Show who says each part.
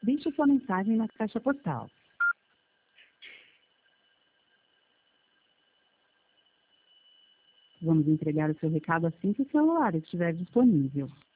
Speaker 1: Deixe sua mensagem na caixa postal. Vamos entregar o seu recado assim que o celular estiver disponível.